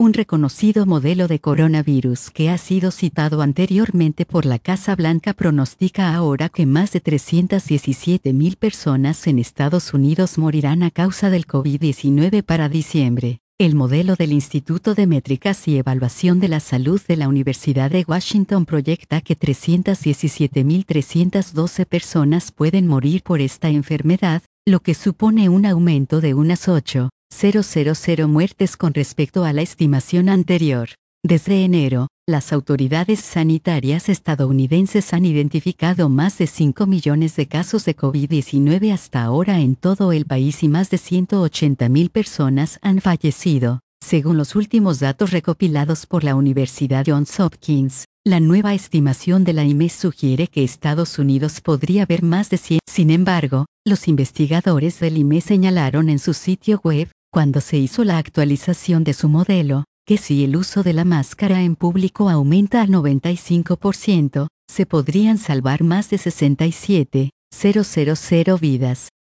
Un reconocido modelo de coronavirus que ha sido citado anteriormente por la Casa Blanca pronostica ahora que más de 317,000 personas en Estados Unidos morirán a causa del COVID-19 para diciembre. El modelo del Instituto de Métricas y Evaluación de la Salud de la Universidad de Washington proyecta que 317,312 personas pueden morir por esta enfermedad, lo que supone un aumento de unas 8,000 muertes con respecto a la estimación anterior. Desde enero, las autoridades sanitarias estadounidenses han identificado más de 5 millones de casos de COVID-19 hasta ahora en todo el país y más de 180,000 personas han fallecido, según los últimos datos recopilados por la Universidad Johns Hopkins. La nueva estimación de la OMS sugiere que Estados Unidos podría ver más de 100. Sin embargo, los investigadores del IME señalaron en su sitio web, cuando se hizo la actualización de su modelo, que si el uso de la máscara en público aumenta al 95%, se podrían salvar más de 67,000 vidas.